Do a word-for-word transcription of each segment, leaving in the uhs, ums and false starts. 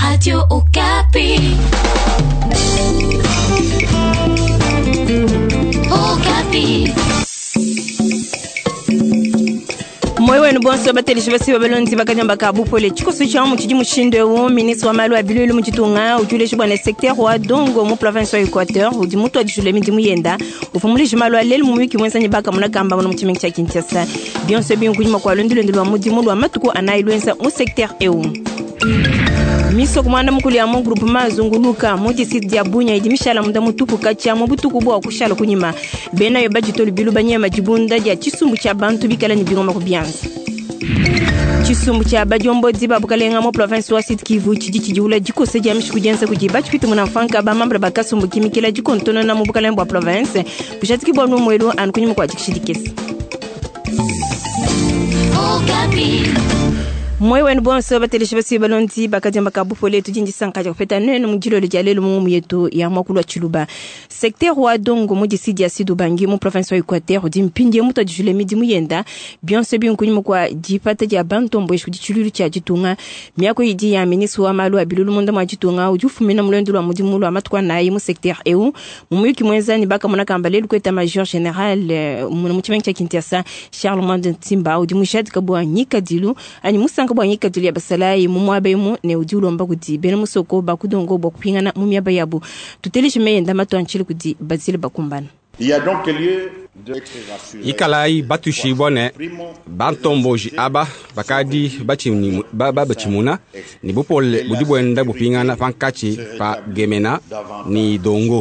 Radio Okapi. Okapi. Mwewe nubonso batelishi basi babelonzi bakanyamba kabupole chikoso cha mu chiji mushinde wo ministre wa malu abilulu muchitunga ujule shibwana secteur wa Dongo mu province wa Equateur udi muto adjule mindi muyenda ufumulishi malu aleli mu wiki mwenza nyibaka muna kamba mu mchimengi cha Kinshasa bionse binkunyima kwa londilo ndilo mudi mulu wa matuko anailuenza mu secteur E U miso kumanda mukuli ya mu groupe mazunguluka mudi site ya Bunya idimishala munda mutuku kacha mu butuku bwa kushala kunyima bena yo budgetoli bilu banyema jibunda ya chisumbu cha bantu bikala ni bingoma kubianza chisumbu cha bajombo diba bukalenga mu province wa Sud Kivu chiji chijula jikose ja mishu kujenza kujiba chipitu munafanka ba mambra bakasumbu kimikila jikontono na mu bukalembo province pushatiki bwa no mwelo an kunyimu kwa jikishidikesi Okapi. Mwewe nubonso batelishi basi balonzi bakajamba kabupole tujinji sankaja kupeta neno mjilo lejalelo mumu yetu ya mwakulu wa Chiluba. Secteur wa Dongo mudi sidi ya Sidu Bangi mu province wa Equateur udi mpindi ya muta jule midi muyenda bionse biunkunyimu kwa jipata ja bantombo ishu jichululu cha jitunga miyako idi ya ministre wa malu wa bilulu munda mwa jitunga ujufu mina mulendulu wa mudi mulu wa matuwa na imu secteur E U mumuyuki mwenza ni baka muna kambalelu kweta major general muna mchimengi cha Kinshasa Charles Timba udi mwishadi kabua nyika dilu ani musa kwa nyika tulia basalayi mumwabe mu ne ujulo mba kuti bene musoko bakudongo bokupingana mumyaba yabu tutelishe meyenda mato anchili kuti bazile bakumbana. Il y a donc lieu de rassurer. Ikalai batushi bone bantomboji aba bakadi bachimni baba bachimuna ni bupole budibwenda bupingana pankachi pa Gemena ni Dongo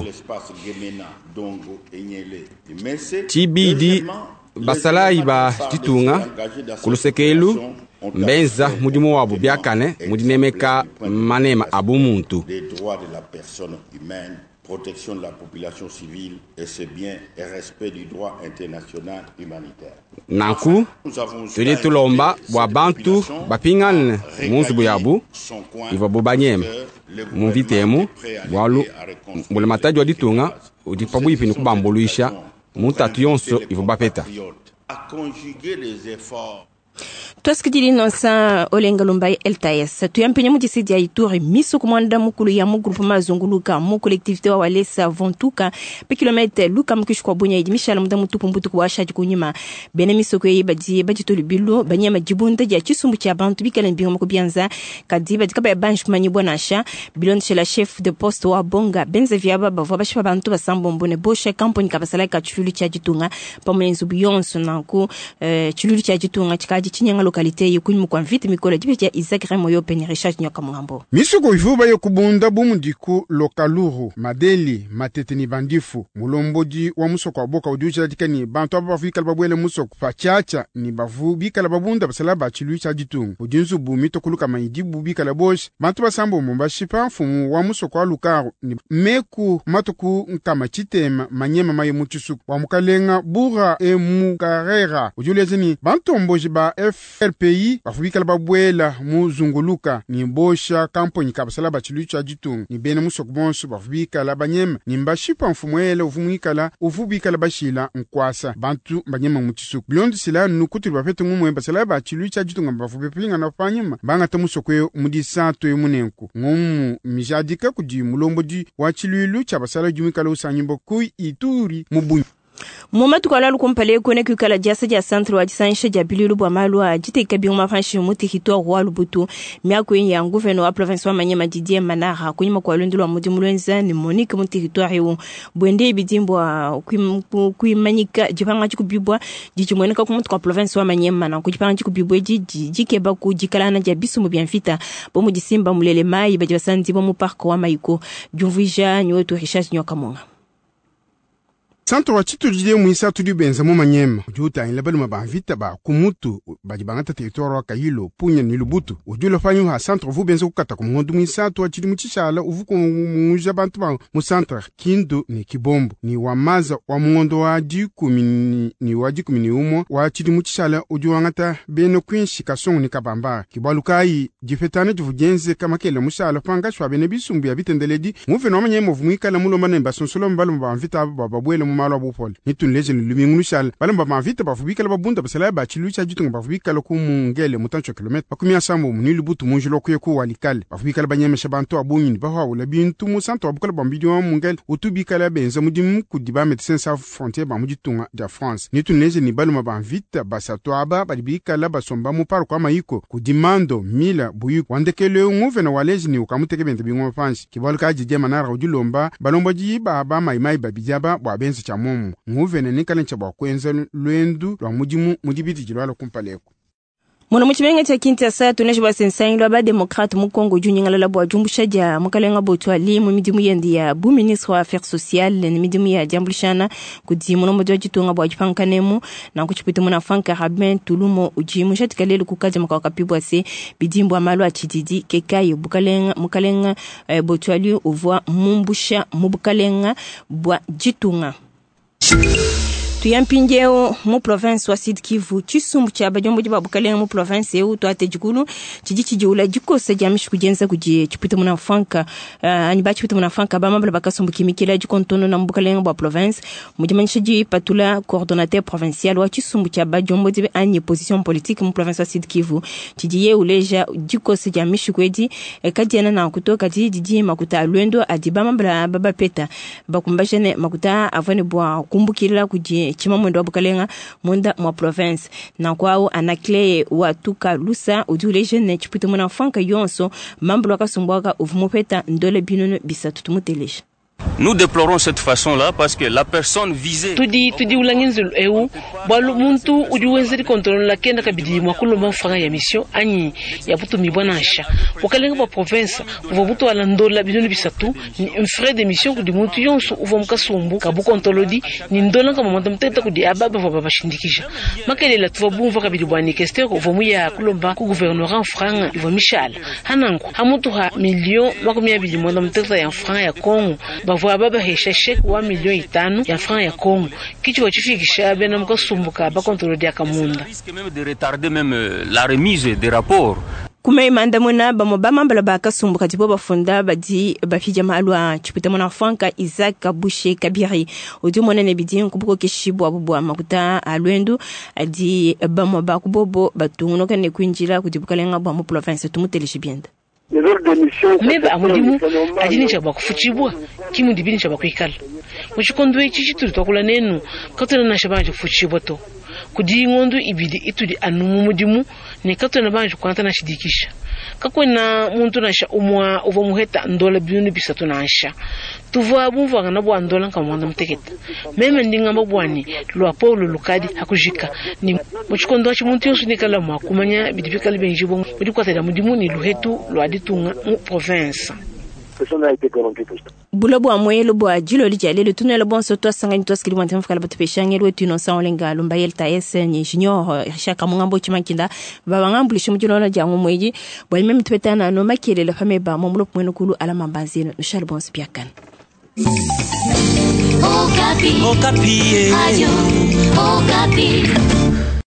Tibidi basalayi ba titunga kulusekelu mbenza mudimu wabu biakane mudinemeka manema abu muntu des droits de la personne humaine, protection de la population civile et ses biens et respect du droit international humanitaire. Nanku tuli tulomba bwa bantu bapingane munzu yabu iva bobanyema mumvitemu bwalu mbule mataji wa ditunga udipabu ipini kubambuluisha mutatu yonso iva bapeta à conjuguer les efforts. Toskidili nonsa olenga lumbai L T S tuyampenye mujisidi ya Ituri miso kumanda mukulu ya mu groupe mazunguluka mu collectivité wa walesa vontuka pe kilometre luka mkishu kwa Bunya idimishala muda mutupu mbutu kwa ashaji kunyima bene miso kwe baji bajitoli bilu banyama jibunda ya chisumbu cha bantu bikala mbingo mkubianza kadiba dikaba ya bansh manyibo nasha bilon chez la chef de poste wa Bonga benze viaba bavwa bashipa bantu basambo mbone bosha kamponi kabasala ka chululu cha jitunga pamoyenzu biyonso nanku chululu cha jitunga chikaji chinyanga lokalite yukunyimu kwa mviti mikola jipecha Isaac Remoyo peni Richard Nyoka Mungambo. Misuko ivuba yo kubunda bumundiku lokaluru madeli mateteni bandifu mulomboji wa musoko wa boka udiucha dika ni bantu aba bafu ikala babwele musoko fachacha ni bafu bikala babunda basala bachilu cha jitungu udinzu bumito kuluka maidibu bikala bosh bantu basambo mbashipa fumu wa musoko wa lukaru ni meku matoku nkama chitema manyema maye muchisuku wa mukalenga bura e mukarera ujulezeni bantu mboji ba F R P I bafubikala babwela muzunguluka ni mbosha kamponi kabasala bachilu cha jitungu ni bene musoko bonso bafubikala banyema ni mbashipa mfumwele ufumwikala ufubikala bashila nkwasa bantu banyema muchisuku bilondi sila nukutu bafete ngumwe basala bachilu cha jitungu bafubipinga na fanyema banga tamusoko mudi sato yemunenku ngumu mijadika kudi mulomboji wa chilu cha basala jumikala usanyimbo kui Ituri mubunyi Muma tukala lukumpale kone kukala jasa ja centre wa jisanisha ja bililu bwa malwa jite kabi umafanshi muti hito wa lubutu miako ya nguveno wa province wa Manyema Didier Manara kunyima kwa lundu wa mudi mulwenza ni Monique muti hito hiyo bwende bidimbo kuimanyika jipanga chikubibwa jichimweneka kumutu kwa province wa Manyema na kujipanga chikubibwa jiji jikeba kujikala na jabisu mubianfita bomu jisimba mulele mai bajibasandi bomu parko wa maiko jumvija nyoto Richard Nyoka Munga. Santo wa chitu jide mwisa tudi benza mu Manyema ujuta inlebali mabavita ba kumutu bajibangata territoire wa Kayilo Punya ni Lubutu ujulo fanyu ha centre vu benza kukata kumundu mwisa to chidi muchishala uvuko muja bantu ba mu centre Kindu ni Kibombo ni wamaza wa mungondo wa jikumini ni wajikumini umo wa chidi muchishala ujuangata beno kwinshi kasongu ni kabamba kibalukai jifetane juvujenze kama kele mushala panga shwa bene bisumbu ya bitendeledi muveno Manyema vumwika la mulo manemba sonsolo mbalo mbavita bababwele malo bupol ni tun lejen lumingunu shal balam ba ma vita ba fubi kala ba bunda ba sala ba chilu cha jitung ba fubi kala ku mungele mutancho kilometre ba kumia sambo ni lubutu munjulo ku yeku walikal ba fubi kala ba nyeme shabanto abunyin ba hawo la bintu musanto abukala ba mbidio mungel utubi kala benza mudim ku diba Médecins Sans Frontières ba mujitunga da France ni tun lejen ni baluma ba vita ba satwaba ba dibi kala ba somba mu par kwa maiko ku dimando mila buyu wandekele nguve na waleji ni ukamuteke bente bingo fansi kibalka jije manara ujulomba balomba ji ba ba mai mai ba bijaba bwa benzi cha mumu nguve na nikale cha bwa kwenza lwendu lwa mujimu mujibiti jilwala kumpaleko Mwana mchimenga cha kinta saa tuneshi wa sensayi lwa ba demokrate mukongo junyingala la bwa jumbusha ja mukalenga botu alimu midimu yendi ya bu ministre wa affaires sociales ni midimu ya jambulishana kudi mwana mwadwa jitunga bwa jipankanemu na kuchipita mwana fanka Rabin Tulumo ujimu shatika lelu kukaja maka wakapibwa se bidimbu wa malu wa chididi kekayo bukalenga mukalenga e, botu alimu uvwa mumbusha mubukalenga bwa jitunga tuyampinjeo mu province wa Sud Kivu chisumbu cha bajombo jiba bukalenga mu province eu to atejikulu chijichi jula jikose jamishi kujenza kujie chipita muna fanka uh, aniba chipita muna fanka ba mabla bakasumbu kimikila jikontono na bukalenga bwa province mujimanisha ji patula coordonnateur provincial wa chisumbu cha bajombo jibe anye position politique mu province wa Sud Kivu chijiye uleja jikose jamishi kwedi e, kadiana na kutoka jiji makuta lwendo adiba mabla baba peta bakumbashane makuta avane bwa kumbukila kujie chima mwendo wa bukalenga mwenda mwa province na kwao anakleye watuka lusa uduleje ne chipite mwana fanka yonso mambo wakasumbwaka uvumupeta ndole binono bisa tutumuteleje. Nous déplorons cette façon-là parce que la personne visée tudi tudi ulanginzulu eu balu muntu udiwenzeri kontrol la kenda kabidi mwakulo mafanga ya mission anyi ya butu mibwanasha ukalenga ba province uvo butu alandola bidoni bisatu ni un frais de mission kudi muntu yonso uvo mkasumbu kabu kontrolodi ni ndola kama mwanda mteta kudi ababa vwa babashindikisha makele la tuva bumva kabidi bwani kesteko uvo muya kulomba ku gouvernement franga uvo michal hanangu hamutu ha million makumi abili mwanda mteta ya franga ya Kongo bavwa baba hesha shek wa milioni itano ya franc ya Kongo kichi wachifikisha bena mkasumbuka ba contrôle ya kamunda même de retarder même la remise des rapports kume imanda muna bamo bamambala bakasumbuka tibo bafunda badi bafija malwa chipita mona fanka Isaac Kabushe Kabiri odi mona ne bidi nkubuko kishibu abubwa makuta alwendu adi bamo bakubobo batungo kane kwinjira kudibukalenga bamo province tumuteleshi bienda meba amudimu ajini chaba kufuchibwa kimu dibini chaba kuikala muchikondwe chichi tuli twakula nenu katona na shabanje kufuchibwa to kudi ngondu ibidi itudi anumu mudimu ne katona banje kwanta na shidikisha kakwena muntu nasha umwa uva muheta ndola binu bisatu nasha tuva bumva kana bwa ndola nkamwanda mteketa meme ndinga mabwani lwa Paulo Lukadi hakujika ni muchikondo achi muntu yonsu nikala mwa kumanya bidibikali benjibo bidi kwatela mudimu ni luhetu lwa ditunga mu province bulobo amwelo bwa jilo lijalelo tunelo bonso to sangani to skiri wantam fukala batupeshangelo wetu no saolenga lumba yelta ese ni junior shaka mungambo chimankinda baba ngambuli shimujilo na jangu mweji bwa meme tupetana no makele la fame ba momulo mweno kulu ala mambazino no shal bonso piakan Okapi Okapi Radio Okapi